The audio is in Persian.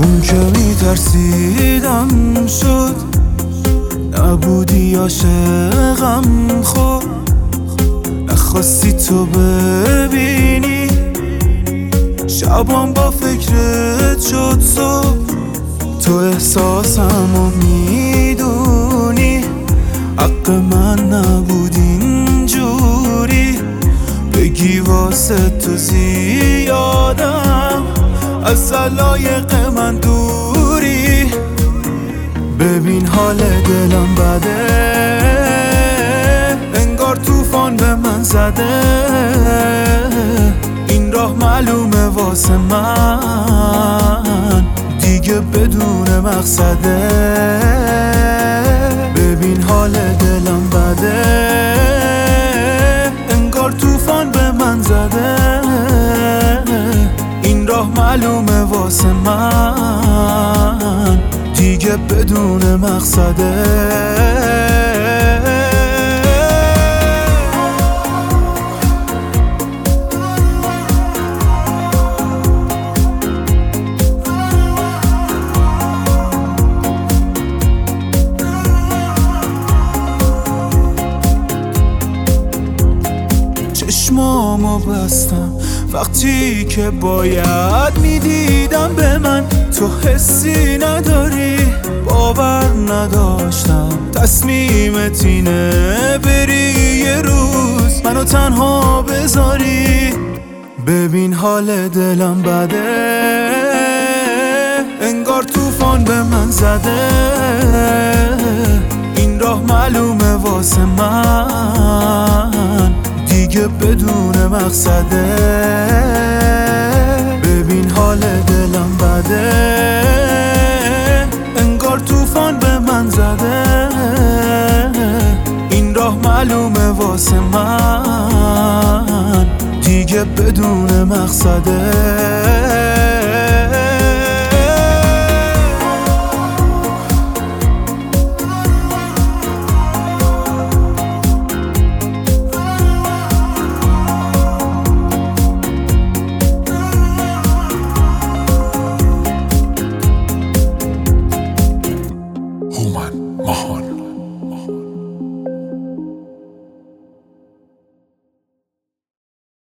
اون که میترسیدم شد، نبودی عاشقم خود، نخواستی تو ببینی شبام با فکرت شد صبح. تو احساسمو میدونی، حق من نبود اینجوری بگی واسه تو زیادم از علایق من دوری. ببین حال دلم بده، انگار طوفان به من زده، این راه معلومه واسه من دیگه بدون مقصده. ببین حال دلم بده، انگار طوفان به من زده، این راه معلومه واسه من دیگه بدون مقصده. چشمامو بستم وقتی که باید میدیدم به من، تو حسی نداری، باور نداشتم تصمیمت اینه بری یه روز منو تنها بذاری. ببین حال دلم بده، انگار طوفان به من زده، این راه معلومه واسه من دیگه بدون مقصده. ببین حال دلم بده، انگار طوفان به من زده، این راه معلومه واسه من دیگه بدون مقصده.